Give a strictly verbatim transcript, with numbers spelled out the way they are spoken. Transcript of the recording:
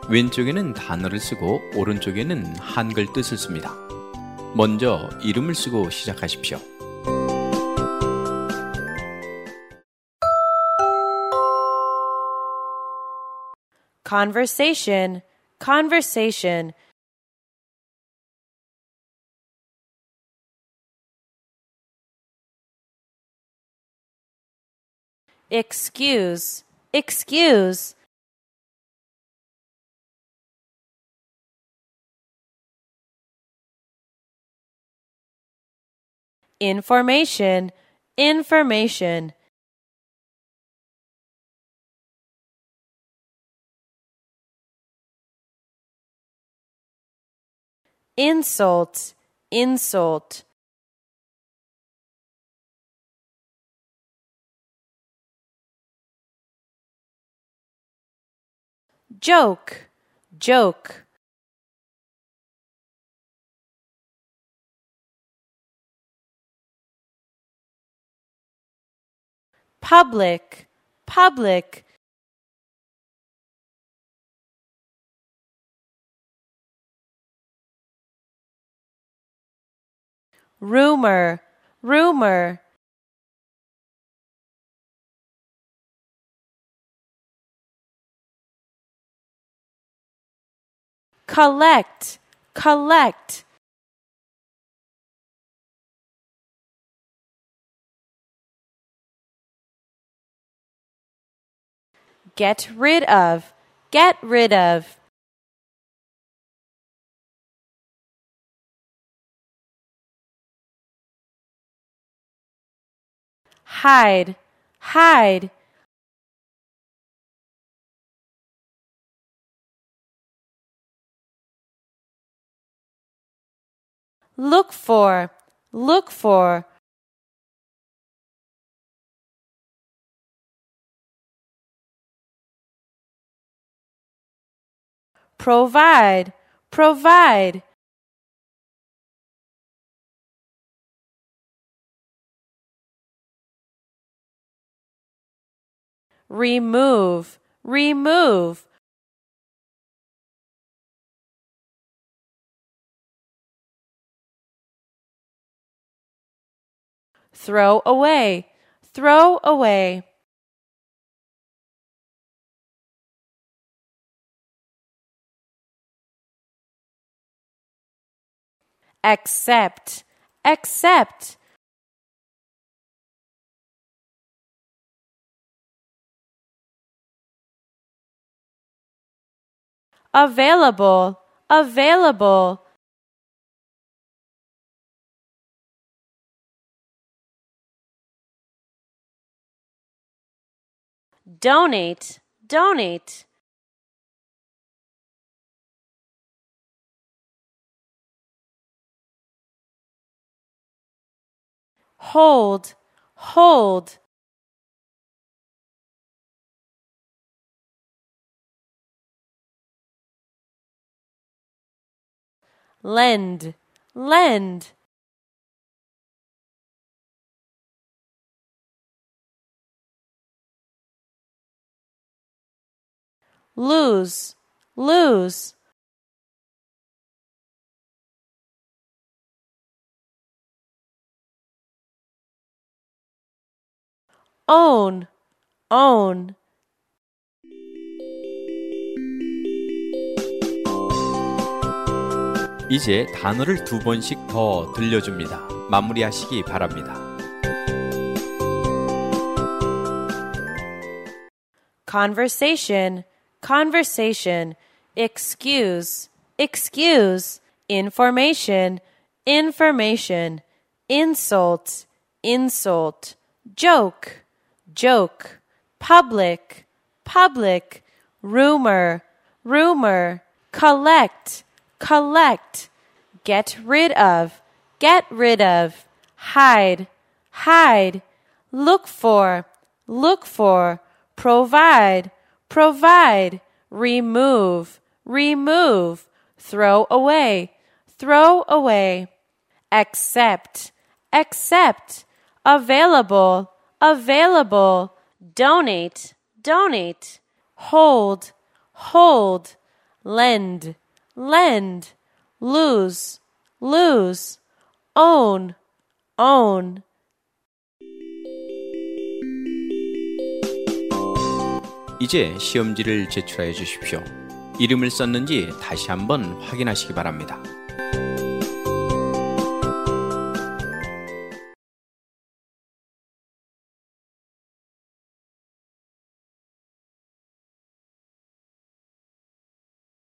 왼쪽에는 단어를 쓰고 오른쪽에는 한글 뜻을 씁니다. 먼저 이름을 쓰고 시작하십시오. conversation, conversation. excuse, excuse. information, information. insult, insult. joke, joke. public, public. rumor, rumor. collect, collect. get rid of, get rid of. hide, hide. look for, look for. provide, provide. remove, remove. throw away, throw away. accept, accept. available, available. donate, donate. hold, hold. lend, lend. lose, lose. own, own. 이제 단어를 두 번씩 더 들려줍니다. 마무리하시기 바랍니다. conversation, conversation. excuse, excuse. information, information. insult, insult. joke, joke. public, public. rumor, rumor. collect, collect. get rid of, get rid of. hide, hide. look for, look for. provide, provide. remove, remove. throw away, throw away. accept, accept. available, available. donate, donate. hold, hold. lend, lend, lose, lose, own, own. 이제 시험지를 제출하여 주십시오. 이름을 썼는지 다시 한번 확인하시기 바랍니다.